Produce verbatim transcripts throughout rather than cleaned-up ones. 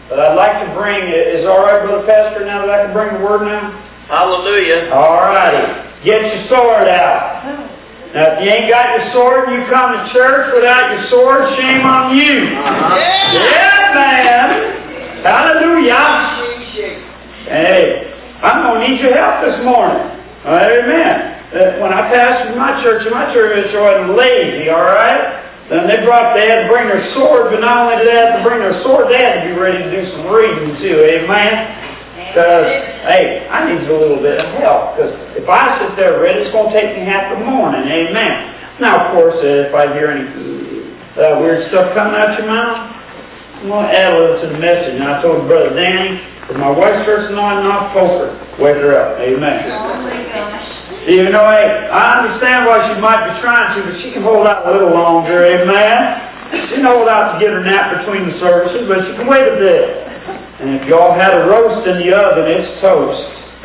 But I'd like to bring, is it all right, Brother Pastor, now that I can bring the word now? Hallelujah. All righty. Get your sword out. Now, if you ain't got your sword and you come to church without your sword, shame on you. Uh-huh. Yeah, man. Hallelujah. Hey, I'm going to need your help this morning. Amen. Uh, when I pastored my church, my church was lazy, all right? Then they brought, they had to bring their sword, but not only did they have to bring their sword, they had to be ready to do some reading too. Amen. Because, hey, I need a little bit of help. Because if I sit there ready, it's going to take me half the morning. Amen. Now, of course, uh, if I hear any uh, weird stuff coming out your mouth, I'm going to add a little to the message. And I told Brother Danny, if my wife starts gnawing off poker, wake her up. Amen. Oh my gosh. Even though, hey, I understand why she might be trying to, but she can hold out a little longer. Amen. She can hold out to get her nap between the services, but she can wait a bit. And if y'all had a roast in the oven, it's toast.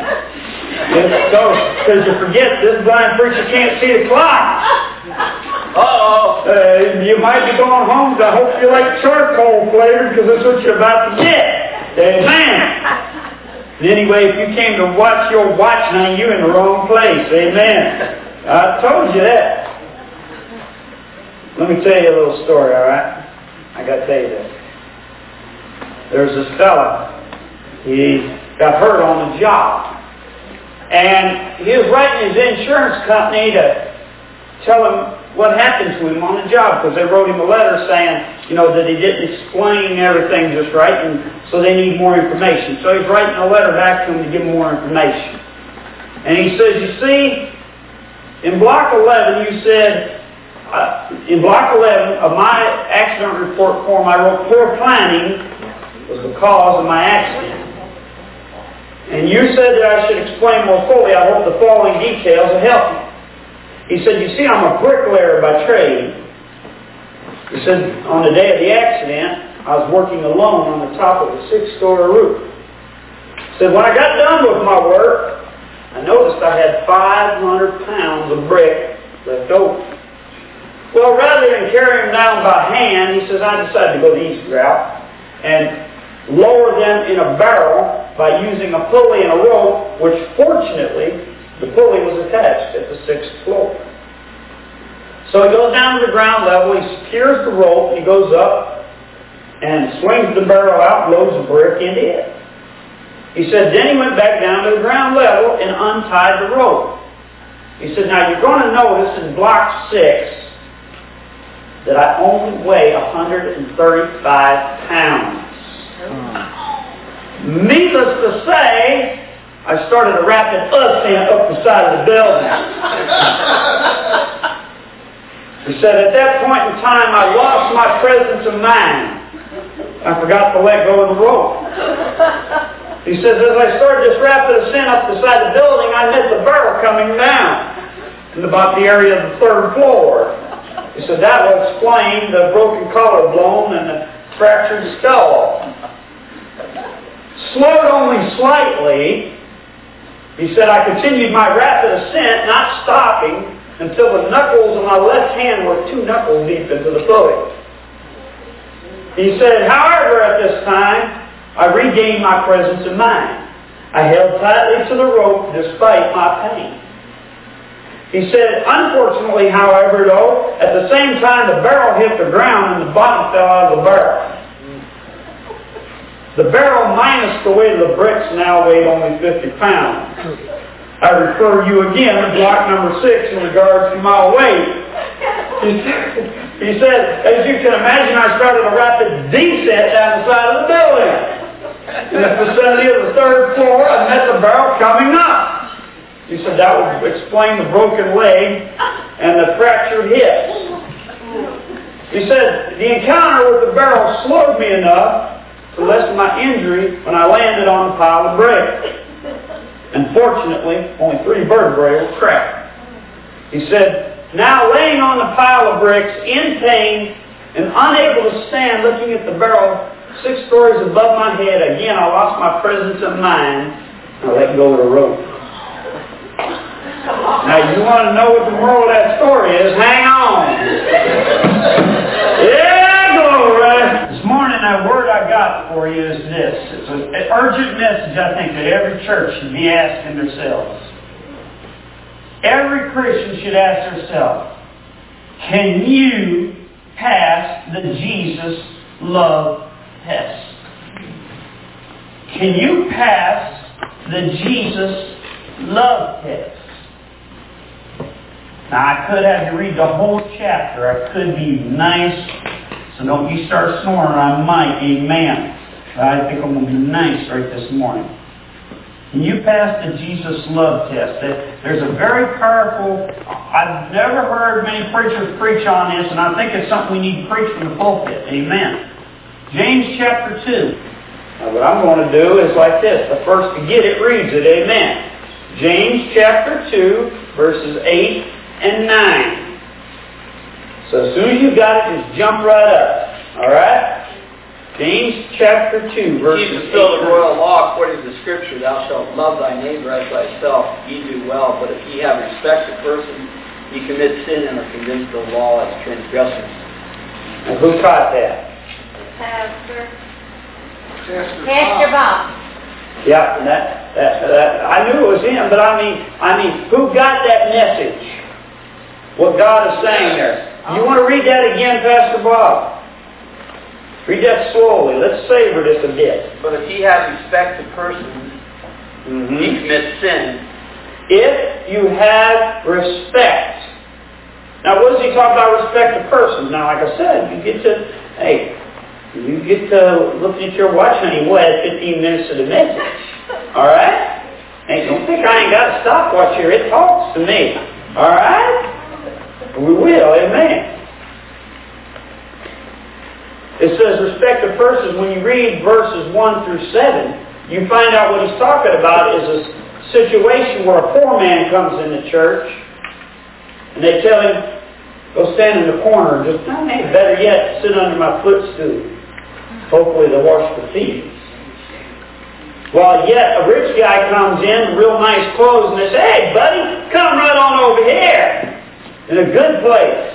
It's toast. Because you forget, this blind preacher can't see the clock. Uh-oh. Uh, you might be going home. I hope you like charcoal flavored, because that's what you're about to get. Amen. Anyway, if you came to watch your watch, now you're in the wrong place. Amen. I told you that. Let me tell you a little story, all right? I got to tell you this. There's this fella, he got hurt on the job. And he was writing his insurance company to tell him what happened to him on the job, because they wrote him a letter saying, you know, that he didn't explain everything just right, and so they need more information. So he's writing a letter back to him to give him more information. And he says, you see, in Block eleven, you said, uh, in Block eleven of my accident report form, I wrote poor planning was the cause of my accident. And you said that I should explain more fully. I hope the following details will help you. He said, you see, I'm a bricklayer by trade. He said, on the day of the accident, I was working alone on the top of a six-story roof. He said, when I got done with my work, I noticed I had five hundred pounds of brick left over. Well, rather than carry them down by hand, he says, I decided to go the easy route and lower them in a barrel by using a pulley and a rope, which fortunately the pulley was attached at the sixth floor. So he goes down to the ground level, he secures the rope, he goes up and swings the barrel out, loads the brick into it. He said, then he went back down to the ground level and untied the rope. He said, now you're going to notice in block six that I only weigh one hundred thirty-five pounds. Needless to say, I started a rapid ascent up the side of the building. He said, at that point in time, I lost my presence of mind. I forgot to let go of the rope. He says, as I started this rapid ascent up the side of the building, I met the barrel coming down in about the area of the third floor. He said, that will explain the broken collarbone and the fractured skull. Slowed only slightly, he said, I continued my rapid ascent, not stopping, until the knuckles of my left hand were two knuckles deep into the pulley. He said, however, at this time, I regained my presence of mind. I held tightly to the rope despite my pain. He said, unfortunately, however, though, at the same time the barrel hit the ground and the bottom fell out of the barrel. The barrel minus the weight of the bricks now weighed only fifty pounds. I refer you again to block number six in regards to my weight. He said, as you can imagine, I started a rapid descent down the side of the building. In the vicinity of the third floor, I met the barrel coming up. He said that would explain the broken leg and the fractured hip. He said, the encounter with the barrel slowed me enough to lessen my injury when I landed on the pile of bricks. Unfortunately, only three vertebrae were cracked. He said, now laying on the pile of bricks, in pain and unable to stand, looking at the barrel six stories above my head, again I lost my presence of mind and I let go of the rope. Now you want to know what the moral of that story is? Hang on. Yeah, glory. This morning that word I got got for you is this. It's an urgent message, I think, that every church should be asking themselves. Every Christian should ask themselves, can you pass the Jesus love test? Can you pass the Jesus love test? Now, I could have you read the whole chapter. I could be nice. So don't you start snoring. I might. Amen. But I think I'm going to be nice right this morning. Can you pass the Jesus love test? There's a very powerful... I've never heard many preachers preach on this, and I think it's something we need to preach from the pulpit. Amen. James chapter two. Now, what I'm going to do is like this. The first to get it reads it. Amen. James chapter two, verses eight and nine. So as soon as you got it, just jump right up. All right? James chapter two, verses eight. Keep still the royal law according to the Scripture, thou shalt love thy neighbor as thyself. Ye do well, but if ye have respect to person, ye commit sin and are convinced of the law as transgressors. And who taught that? Pastor. Pastor Bob. Yeah, and that, that, that I knew it was him, but I mean, I mean, who got that message? What God is saying there. You want to read that again, Pastor Bob? Read that slowly. Let's savor this a bit. But if ye have respect to persons, mm-hmm. ye commit sin. If you have respect. Now, what does he talk about respect to persons? Now, like I said, you get to, hey, you get to looking at your watch, honey, what, fifteen minutes of the message. All right? Hey, don't think I ain't got a stopwatch here. It talks to me. All right? We will. Amen. It says respect to persons. When you read verses one through seven, you find out what he's talking about is a situation where a poor man comes in the church and they tell him, go stand in the corner and just, no, maybe better yet, sit under my footstool. Hopefully they'll wash the feet. While yet a rich guy comes in, real nice clothes, and they say, hey buddy, come right on over here. In a good place.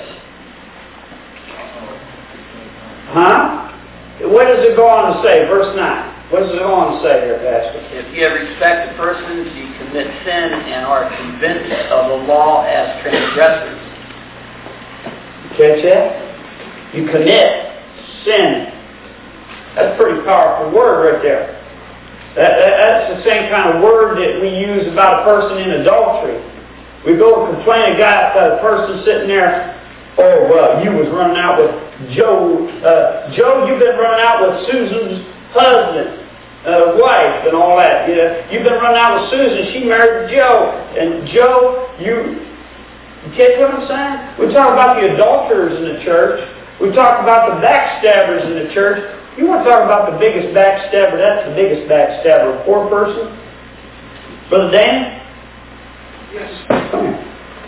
Huh? What does it go on to say? Verse nine. What does it go on to say here, Pastor? If ye have respect to persons, ye commit sin and are convinced of the law as transgressors. Catch that? You commit sin. That's a pretty powerful word right there. That, that, that's the same kind of word that we use about a person in adultery. We go and complain about a person sitting there, oh, well, you was running out with Joe. Uh, Joe, you've been running out with Susan's husband, uh, wife, and all that. You know, you've been running out with Susan. She married Joe. And Joe, you, you catch what I'm saying? We talk about the adulterers in the church. We talk about the backstabbers in the church. You want to talk about the biggest backstabber? That's the biggest backstabber. A poor person. Brother Dan? Yes. Come here.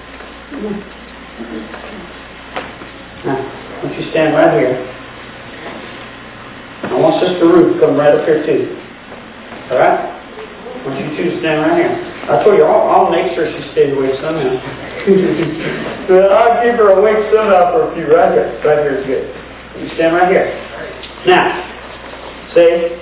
Now, why don't you stand right here? I want Sister Ruth to come right up here too. All right? I want you two to stand right here. I told you, I'll, I'll make sure she stays awake somehow. I'll give her a wake somehow for a few. Right here. Right here is good. You stand right here. Now, see?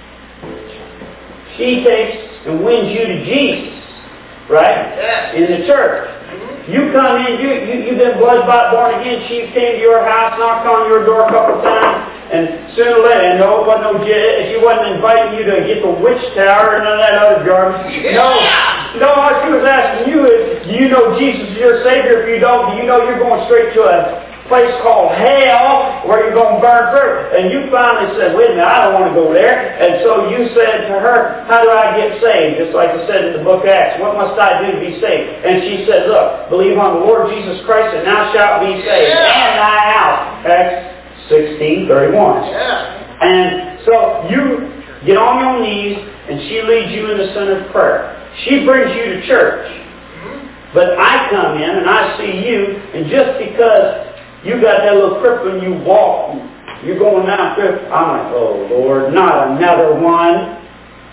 She takes and wins you to Jesus. Right? Yes. In the church. Mm-hmm. You come in, you, you, you've been blood-bought, born again. She came to your house, knocked on your door a couple times, and sooner or later, no, it wasn't no, she wasn't inviting you to get the witch tower and none of that other garbage. Yeah. No, no, what she was asking you is, do you know Jesus is your Savior? If you don't, do you know you're going straight to a place called hell where you're going to burn first? And you finally said, wait a minute, I don't want to go there. And so you said to her, how do I get saved? Just like it said in the book of Acts, what must I do to be saved? And she said, look, believe on the Lord Jesus Christ and thou shalt be saved. Yeah. And thy house. Acts sixteen thirty-one. Yeah. And so you get on your knees and she leads you in the center of prayer. She brings you to church. But I come in and I see you, and just because you got that little cripple and you walk, and you're going down cripple, I'm like, oh Lord, not another one.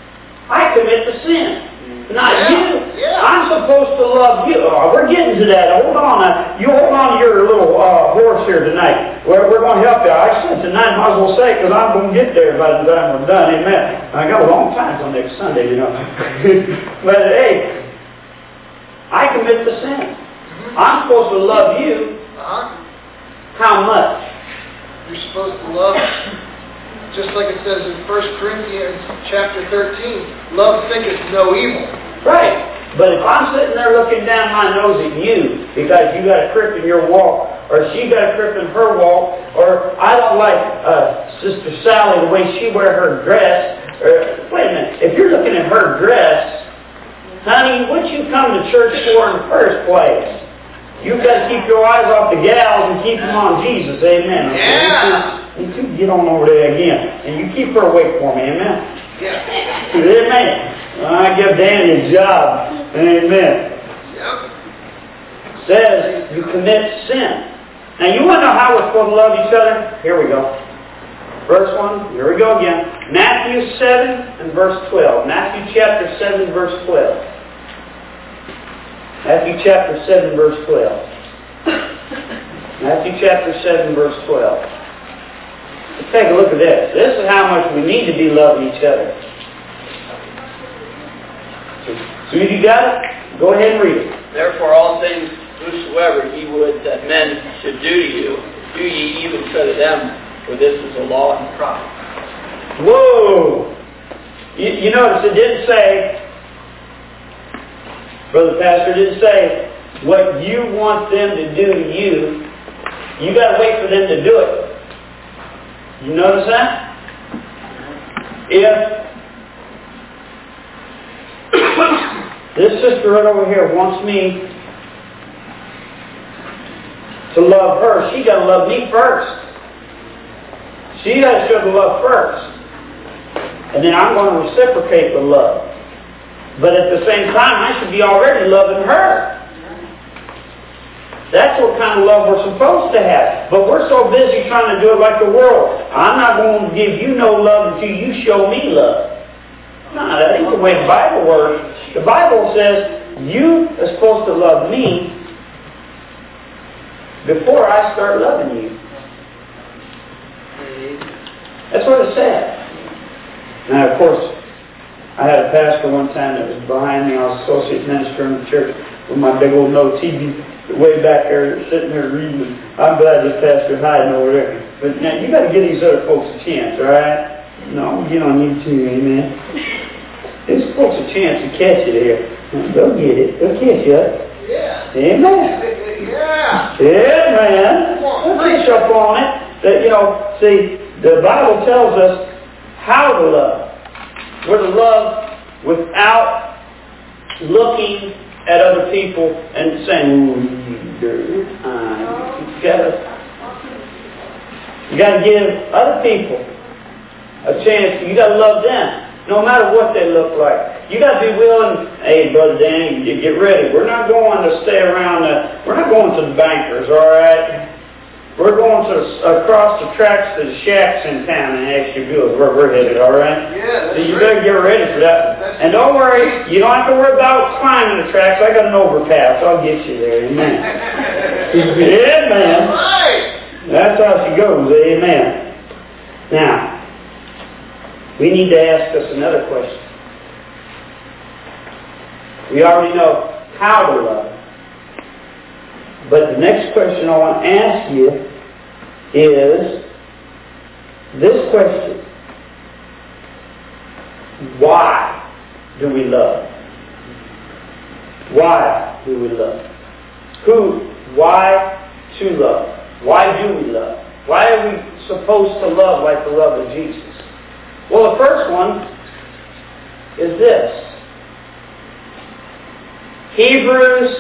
I commit the sin. Not Yeah, you. yeah. I'm supposed to love you. Oh, we're getting to that. Hold on. Now. You hold on to your little uh, horse here tonight. We're, we're going to help you. I said tonight, might as well say it, because I'm going to get there by the time we're done. Amen. I got a long time till next Sunday, you know. But hey, I commit the sin. I'm supposed to love you. Uh-huh. How much? You're supposed to love, just like it says in First Corinthians chapter thirteen, love thinketh no evil. Right. But if I'm sitting there looking down my nose at you because you got a crip in your walk, or she got a crip in her walk, or I don't like uh, Sister Sally the way she wear her dress, or, wait a minute, if you're looking at her dress, honey, what you come to church for in the first place? You've got to keep your eyes off the gals and keep them on Jesus, amen. Okay? Yeah. You two get on over there again, and you keep her awake for me, amen. Yeah. Amen. I give Danny a job. Amen. Yep. Says you commit sin. Now you want to know how we're supposed to love each other? Here we go. Verse one, here we go again. Matthew seven and verse twelve. Matthew chapter seven, verse twelve. Matthew chapter seven, verse twelve. Matthew chapter seven, verse twelve. Let's take a look at this. This is how much we need to be loving each other. As soon as you got it, go ahead and read it. Therefore all things whosoever ye would that men should do to you, do ye even so to them, for this is the law and the prophets. Whoa! You, you notice it didn't say, Brother Pastor, it didn't say what you want them to do to you. You got to wait for them to do it. You notice that? If this sister right over here wants me to love her, she got to love me first. She got to show the love first. And then I'm going to reciprocate the love. But at the same time, I should be already loving her. That's what kind of love we're supposed to have. But we're so busy trying to do it like the world. I'm not going to give you no love until you show me love. No, that ain't the way the Bible works. The Bible says you are supposed to love me before I start loving you. That's what it said. Now, of course, I had a pastor one time that was behind me. I was associate minister in the church with my big old no T V way back there, sitting there reading. I'm glad this pastor's hiding over there. But now, you got to give these other folks a chance, all right? No, get on you too, amen. These folks a chance to catch it here. They'll get it. They'll catch you. Yeah. Amen. Yeah. Amen. Let's fish up on it. That, you know, see, the Bible tells us how to love. We're to love without looking at other people and saying, ooh, dirty. Uh, you gotta, you gotta give other people a chance. You gotta love them. No matter what they look like. You got to be willing, hey, Brother Danny, you get ready. We're not going to stay around, the, we're not going to the bankers, all right? We're going to across the tracks to the shacks in town and Asheville is where we're headed, all right? Yeah, so you great. better get ready for that. That's and don't worry, you don't have to worry about climbing the tracks. I got an overpass. I'll get you there, amen. Amen. Right. That's how she goes, amen. Now, we need to ask us another question. We already know how to love. But the next question I want to ask you is this question. Why do we love? Why do we love? Who? Why to love? Why do we love? Why are we supposed to love like the love of Jesus? Well, the first one is this. Hebrews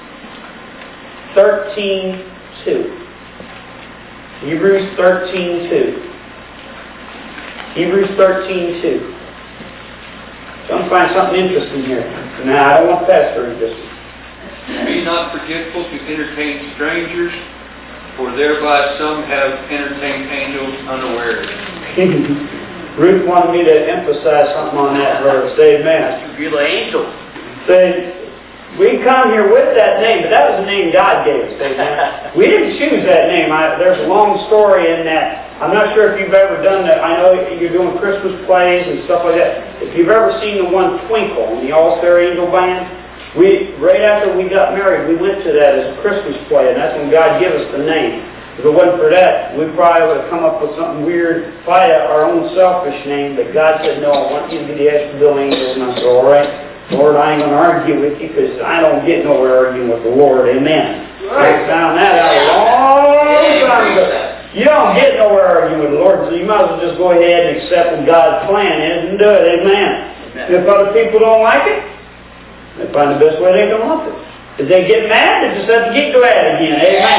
thirteen two. Hebrews thirteen two. Hebrews thirteen two. Trying to find something interesting here. Now, I don't want Pastor to read this one. Be not forgetful to entertain strangers, for thereby some have entertained angels unawares. Ruth wanted me to emphasize something on that verse. Amen. You're the angel. Say, we come here with that name, but that was the name God gave us. Amen. We didn't choose that name. I, there's a long story in that. I'm not sure if you've ever done that. I know you're doing Christmas plays and stuff like that. If you've ever seen the one Twinkle in the All-Star Angel Band, we right after we got married, we went to that as a Christmas play, and that's when God gave us the name. If it wasn't for that, we probably would have come up with something weird, fight our own selfish name, but God said, no, I want you to be the Asheville Angels. And I said, all right, Lord, I ain't going to argue with you because I don't get nowhere arguing with the Lord. Amen. Right. I found that out a long time ago. You don't get nowhere arguing with the Lord, so you might as well just go ahead and accept what God's plan is and do it. Amen. Amen. If other people don't like it, they find the best way they can love it. If they get mad, they just have to get glad again.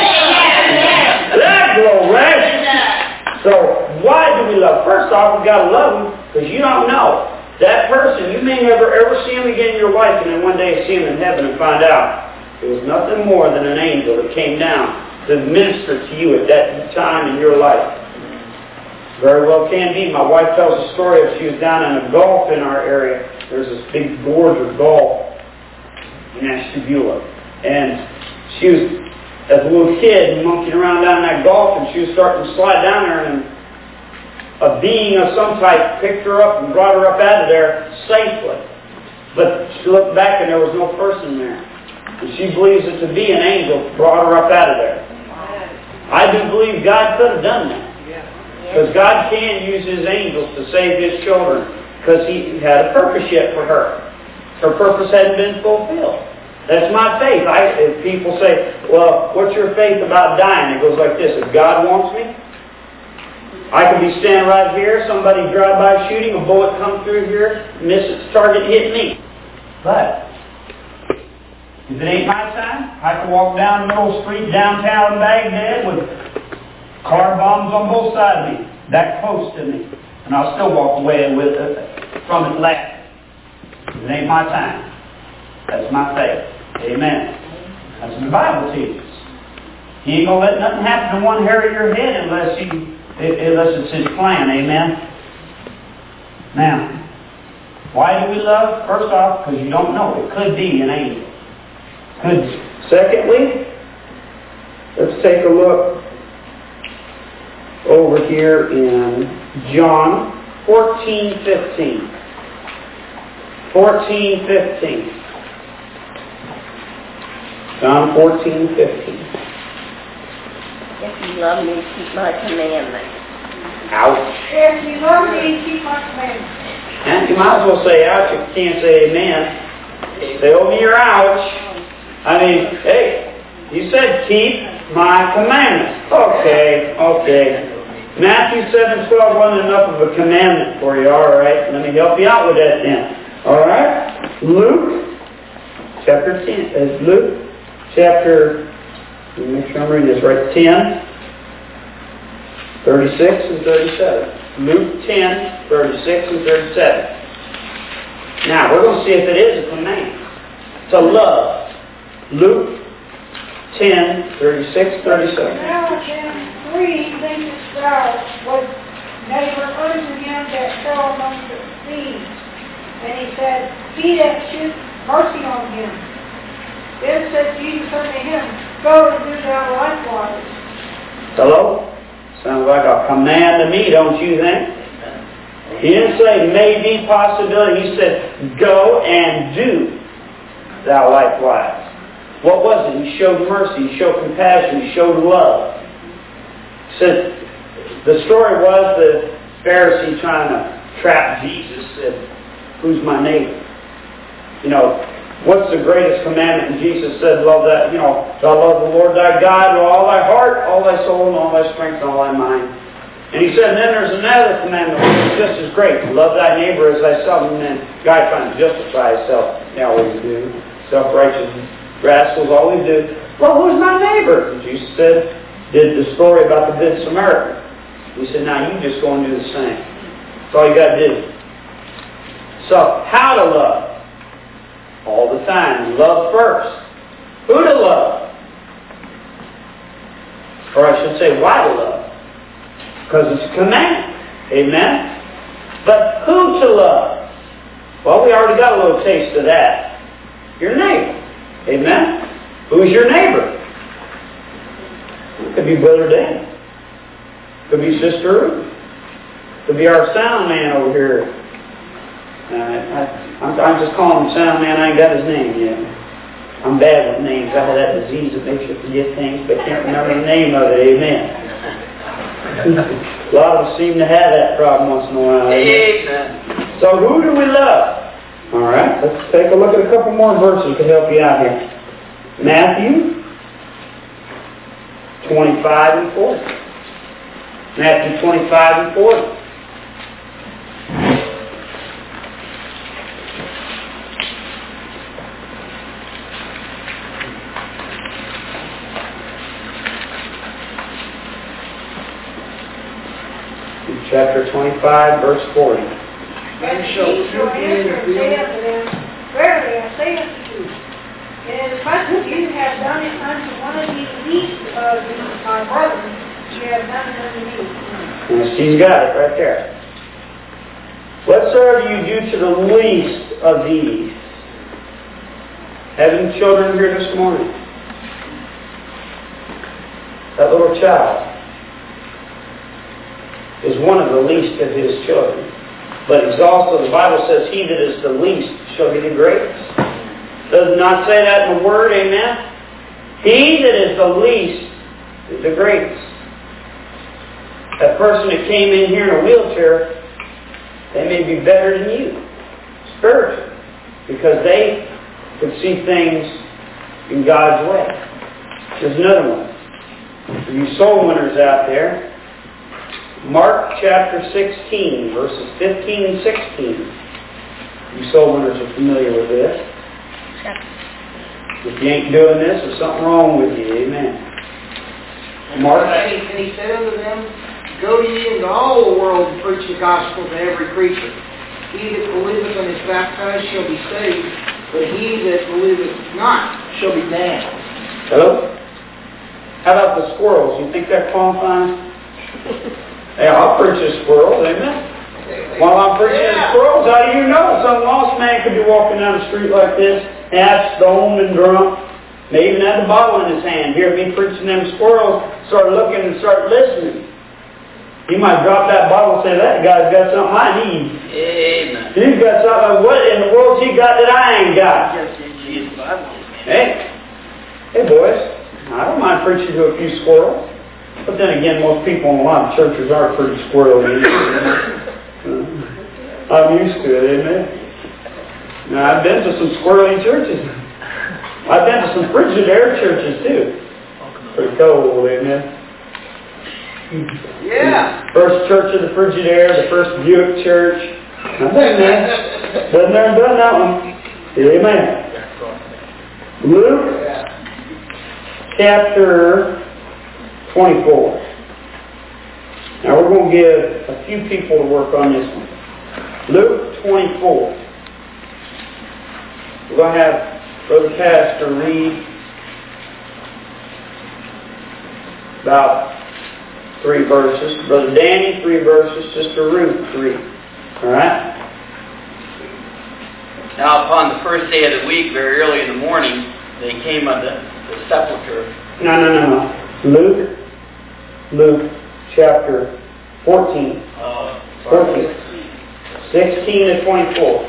Amen. That glory. So, why do we love? First off, we've got to love them because you don't know. That person, you may never ever see him again in your life, and then one day see him in heaven and find out it was nothing more than an angel that came down to minister to you at that time in your life. Very well can be. My wife tells a story of she was down in a gulf in our area. There's this big gorge of gulf in Ashtabula. And she was, as a little kid, monkeying around down in that gulf, and she was starting to slide down there, and a being of some type picked her up and brought her up out of there safely. But she looked back and there was no person there. And she believes it to be an angel brought her up out of there. I do believe God could have done that. Because God can use His angels to save His children. Because He had a purpose yet for her. Her purpose hadn't been fulfilled. That's my faith. I, if people say, well, what's your faith about dying? It goes like this. If God wants me, I could be standing right here, somebody drive by shooting, a bullet come through here, miss its target, hit me. But if it ain't my time, I can walk down the middle street downtown Baghdad with car bombs on both sides of me, that close to me, and I'll still walk away with it, from it laughing. It ain't my time. That's my faith. Amen. That's what the Bible teaches. He ain't going to let nothing happen to one hair of your head unless he, unless it's His plan. Amen. Now, why do we love? First off, because you don't know. It could be an angel. Could be. Secondly, let's take a look over here in John fourteen fifteen. fourteen fifteen. John fourteen fifteen. If you love me, keep my commandments. Ouch. If you love me, keep my commandments. And you might as well say ouch if you can't say amen. Say over your ouch. I mean, hey, you said keep my commandments. Okay, okay. Matthew seven twelve wasn't enough of a commandment for you, all right? Let me help you out with that then. All right? Luke chapter ten. Is Luke chapter, let me make sure I'm reading this right, ten, thirty-six and thirty-seven. Luke ten, thirty-six and thirty-seven. Now, we're going to see if it is a command to love. Luke ten, thirty-six, thirty-seven. Now then, three thinkest thou was neighbor unto him that fell among the thieves. And he said, he that should mercy on him. Then said Jesus unto him, go and do thou likewise. Hello? Sounds like a command to me, don't you think? He didn't say maybe, possibility. He said, go and do thou likewise. What was it? He showed mercy. He showed compassion. He showed love. He said, the story was the Pharisee trying to trap Jesus said, who's my neighbor? You know, what's the greatest commandment? And Jesus said, love that, you know, thou love the Lord thy God with all thy heart, all thy soul, and all thy strength, and all thy mind. And he said, and then there's another commandment which is just as great. Love thy neighbor as thyself. And then guy trying to justify himself. They always do. Self-righteous rascals always do. Well, who's my neighbor? And Jesus said, did the story about the Good Samaritan. He said, now you just go and do the same. That's all you got to do. So, how to love? All the time. Love first. Who to love? Or I should say, why to love? Because it's a command. Amen? But who to love? Well, we already got a little taste of that. Your neighbor. Amen? Who's your neighbor? It could be Brother Dan. Could be Sister Ruth. Could be our sound man over here. Uh, I, I'm, I'm just calling him sound man. I ain't got his name yet. I'm bad with names. I have that disease that makes you forget things, but can't remember the name of it. Amen. A lot of us seem to have that problem once in a while. Amen. So who do we love? All right, let's take a look at a couple more verses to help you out here. Matthew twenty-five and forty. Matthew twenty-five and forty. Chapter twenty-five, verse forty. And shall Jesus you be in the answered and field? said unto them, Verily I say unto you, inasmuch as you have done it unto one of these least of these my brothers, you have done it unto me. And she's got it right there. Whatsoever you do to the least of these. Having children here this morning. That little child is one of the least of his children. But he's also, the Bible says, he that is the least shall be the greatest. Does it not say that in the Word? Amen? He that is the least is the greatest. That person that came in here in a wheelchair, they may be better than you, spiritually, because they could see things in God's way. There's another one. For you soul winners out there, Mark chapter sixteen, verses fifteen and sixteen. You soul winners are familiar with this. If you ain't doing this, there's something wrong with you. Amen. Mark. And he, and he said unto them, Go ye into all the world and preach the gospel to every creature. He that believeth and is baptized shall be saved, but he that believeth not shall be damned. Hello? How about the squirrels? You think that qualifies? Hey, I'll preach a squirrel, amen. While I'm preaching yeah. squirrels, how do you know? Some lost man could be walking down the street like this, half stoned and drunk, may even have the bottle in his hand. Hear me preaching them squirrels, start looking and start listening. He might drop that bottle and say, that guy's got something I need. Amen. He's got something. What in the world's he got that I ain't got? Just in Jesus' Bible. Hey, hey boys, I don't mind preaching to a few squirrels. But then again, most people in a lot of churches are pretty squirrely. I'm used to it, amen. Now, I've been to some squirrely churches. I've been to some Frigidaire churches too. Pretty cold, amen. Yeah. First church of the Frigidaire, the first Buick church. I've been there. Been there and done that one. Amen. Luke chapter twenty-four. Now we're going to give a few people to work on this one. Luke twenty-four. We're going to have Brother Pastor read about three verses. Brother Danny, three verses. Sister Ruth, three. All right? Now upon the first day of the week, very early in the morning, they came unto the sepulchre. No, no, no, no. Luke, Luke chapter fourteen. Uh, fourteen. sixteen to twenty-four.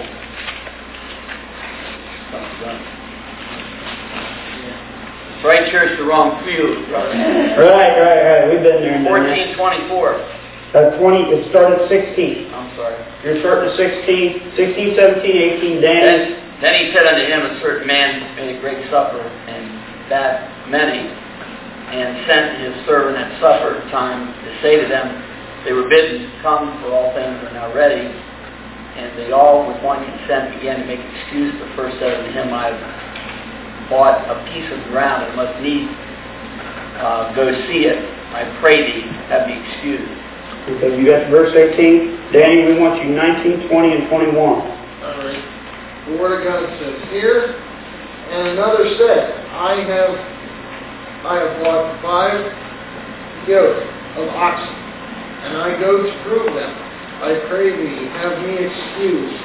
Right church, the wrong pew, brother. Right, right, right. We've been there. fourteen twenty-four. Uh, twenty. It started sixteen. I'm sorry. You're starting at sixteen, sixteen, seventeen, eighteen. Dan. Then, then he said unto him, a certain man made a great supper, and that many, and sent his servant at supper time to say to them, they were bidden to come, for all things are now ready. And they all, with one consent, began to make excuse. The first said unto him, I bought a piece of ground and must need uh, go see it. I pray thee, have me excused. Okay, you got verse eighteen. Danny, we want you nineteen, twenty, and twenty-one. All right. The Word of God says here, and another said, I have I have bought five yoke of oxen, and I go to prove them. I pray thee, have me excused.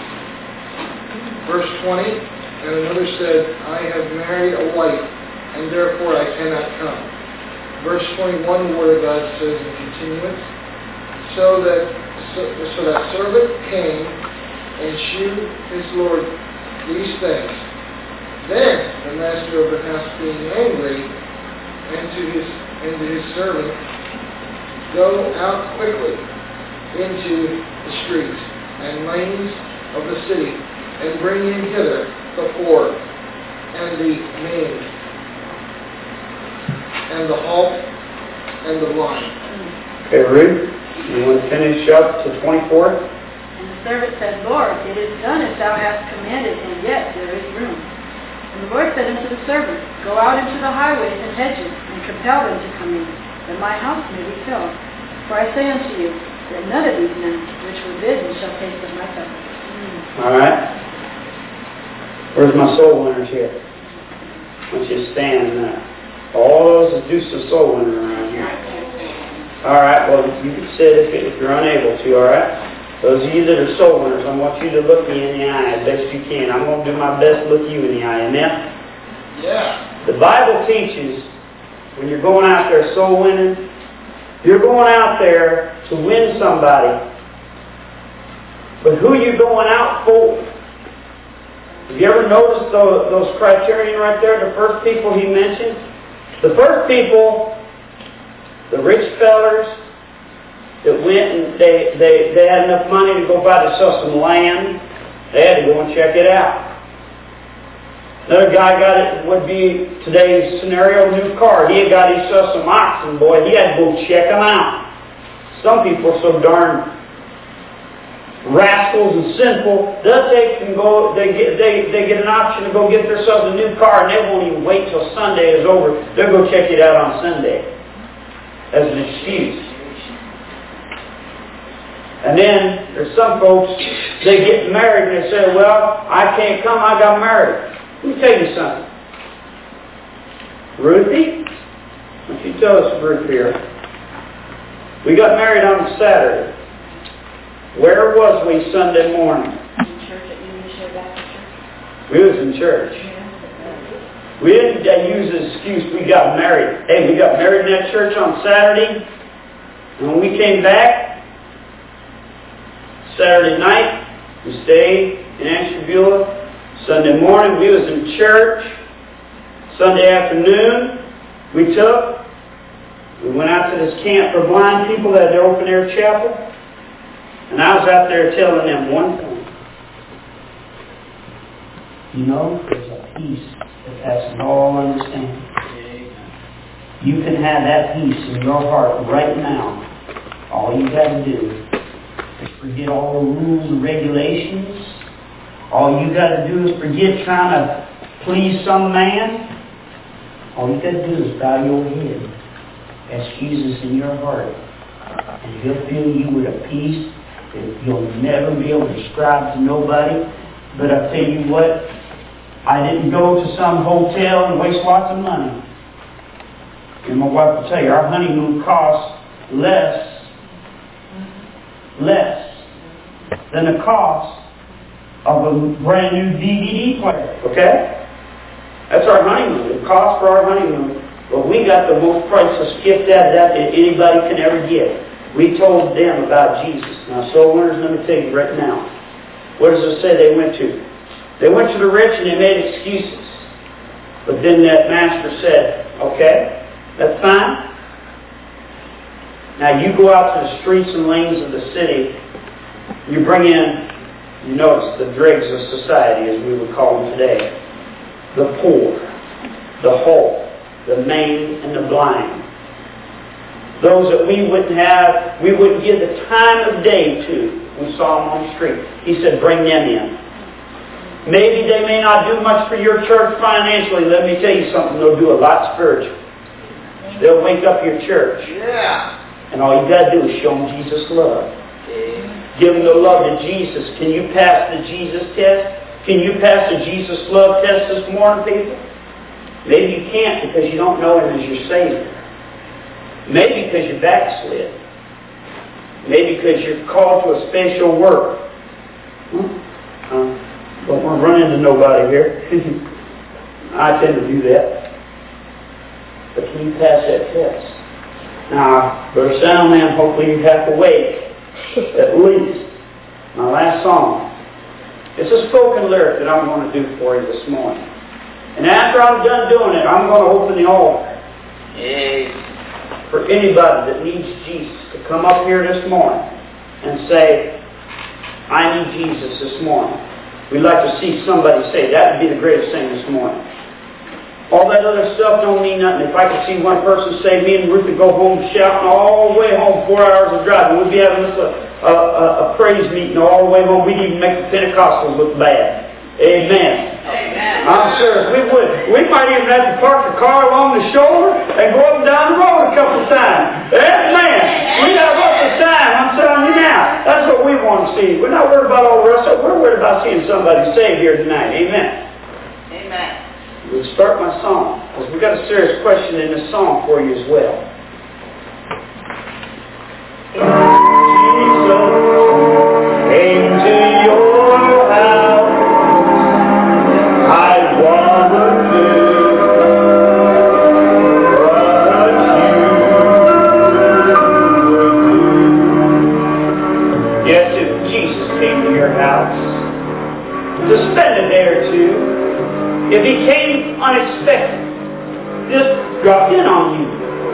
Verse twenty, and another said, I have married a wife, and therefore I cannot come. Verse twenty-one, the Word of God says in continuance, so that so, so that servant came and shewed his Lord these things. Then the master of the house, being angry, and to his and to his servant, go out quickly into the streets and lanes of the city, and bring in hither the poor, and the maimed, and the halt, and the blind. Okay, Ruth, you want to finish up to twenty-four? And the servant said, Lord, it is done as thou hast commanded, and yet there is room. And the Lord said unto the servant, Go out into the highways and hedges, and compel them to come in, that my house may be filled. For I say unto you, that none of these men which were bidden shall taste of my supper. Mm. All right. Where's my soul winners here? I want you to stand there. All those that do some soul winners around here. All right. Well, you can sit if, if you're unable to. All right. Those of you that are soul winners, I want you to look me in the eye as best you can. I'm going to do my best to look you in the eye. Amen? Yeah. The Bible teaches when you're going out there soul winning, you're going out there to win somebody. But who are you going out for? Have you ever noticed those, those criterion right there? The first people he mentioned? The first people, the rich fellers that went and they, they, they had enough money to go buy themselves some land. They had to go and check it out. Another guy got it, would be today's scenario, new car. He had got himself some oxen, boy. He had to go check them out. Some people are so darn rascals and sinful, they'll take and go, they get, they, they get an option to go get themselves a new car, and they won't even wait till Sunday is over. They'll go check it out on Sunday as an excuse. And then there's some folks, they get married and they say, well, I can't come, I got married. Let me tell you something. Ruthie, why don't you tell us, Ruth here? We got married on Saturday. Where was we Sunday morning? In church at Union Share Baptist Church. We was in church. We didn't use the excuse we got married. Hey, we got married in that church on Saturday. And when we came back, Saturday night, we stayed in Ashtabula. Sunday morning, we was in church. Sunday afternoon, we took, we went out to this camp for blind people that had their open air chapel. And I was out there telling them one thing. You know, there's a peace that passes all understanding. You can have that peace in your heart right now. All you got to do is forget all the rules and regulations. All you got to do is forget trying to please some man. All you got to do is bow your head. Ask Jesus in your heart. And He'll fill you with a peace that you'll never be able to describe to nobody. But I tell you what, I didn't go to some hotel and waste lots of money. And my wife will tell you, our honeymoon cost less, less than the cost of a brand new D V D player. Okay? That's our honeymoon. The cost for our honeymoon. But we got the most priceless gift out of that that anybody can ever get. We told them about Jesus. Now, soul winners, let me tell you right now. What does it say they went to? They went to the rich and they made excuses. But then that master said, okay, that's fine. Now you go out to the streets and lanes of the city. You bring in, you notice, the dregs of society, as we would call them today. The poor, the halt, the maimed, and the blind. Those that we wouldn't have, we wouldn't give the time of day to. We saw them on the street. He said, bring them in. Maybe they may not do much for your church financially. Let me tell you something. They'll do a lot spiritual. They'll wake up your church. Yeah. And all you got to do is show them Jesus' love. Give them the love of Jesus. Can you pass the Jesus test? Can you pass the Jesus love test this morning, people? Maybe you can't because you don't know Him as your Savior. Maybe because you're backslid. Maybe because you're called to a special work. Hmm? Um, but we're running into nobody here. I tend to do that. But can you pass that test? Now, Brother Soundman, hopefully you have to wait. At least. My last song. It's a spoken lyric that I'm going to do for you this morning. And after I'm done doing it, I'm going to open the altar. Yes. For anybody that needs Jesus to come up here this morning and say, I need Jesus this morning. We'd like to see somebody say, that would be the greatest thing this morning. All that other stuff don't mean nothing. If I could see one person say, me and Ruth would go home shouting all the way home, four hours of driving. We'd be having this a, a, a praise meeting all the way home. We'd even make the Pentecostals look bad. Amen. Amen. I'm sure we would. We might even have to park the car along the shoulder and go up and down the road a couple of times. Amen. We got up the time. I'm telling you now. That's what we want to see. We're not worried about all the rest of it. We're worried about seeing somebody saved here tonight. Amen. Amen. We'll start my song, because we've got a serious question in this song for you as well. Jesus came to your house. I wonder too what you would do. Yes, if Jesus came to your house to spend a day or two, if He came unexpected, just dropped in on you.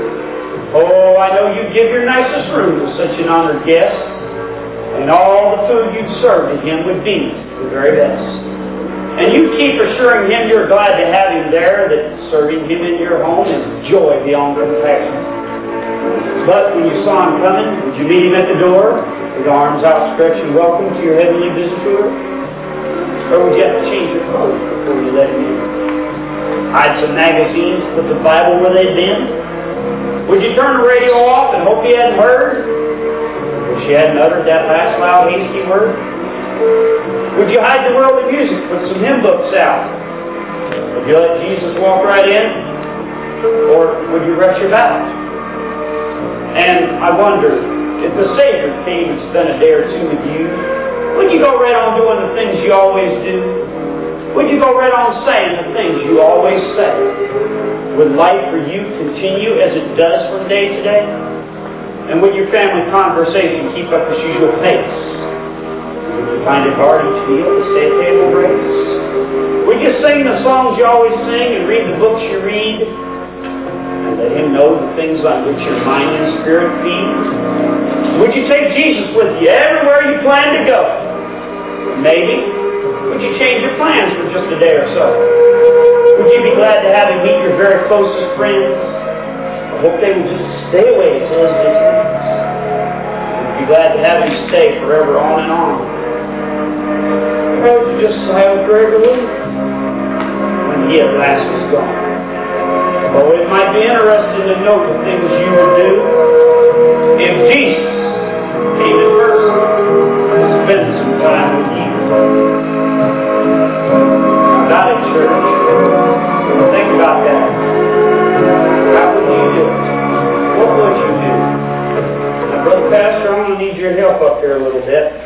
Oh, I know you'd give your nicest room to such an honored guest, and all the food you'd serve to Him would be the very best. And you'd keep assuring Him you're glad to have Him there, that serving Him in your home is joy beyond compassion. But when you saw Him coming, would you meet Him at the door, with arms outstretched and welcome to your heavenly visitor? Or would you have to change your clothes before you let Him in? Hide some magazines, put the Bible where they'd been? Would you turn the radio off and hope He hadn't heard? Wish you hadn't uttered that last loud, hasty word? Would you hide the worldly music, put some hymn books out? Would you let Jesus walk right in? Or would you rush about? And I wonder, if the Savior came and spent a day or two with you, would you go right on doing the things you always do? Would you go right on saying the things you always say? Would life for you continue as it does from day to day? And would your family conversation keep up its usual pace? Would you find it hard each meal to stay at table grace? Would you sing the songs you always sing and read the books you read? And let Him know the things on which your mind and spirit feed? Would you take Jesus with you everywhere you plan to go? Maybe. Would you change your plans for just a day or so? Would you be glad to have Him meet your very closest friends? I hope they would just stay away till His visitings. Would you be glad to have Him stay forever on and on? Or would you just sigh with great relief when He at last was gone? Oh, it might be interesting to know the things you would do if Jesus came in person to spend some time with you. Not in church. Think about that. How would you do it? What would you do? Now, Brother Pastor, I'm going to need your help up here a little bit.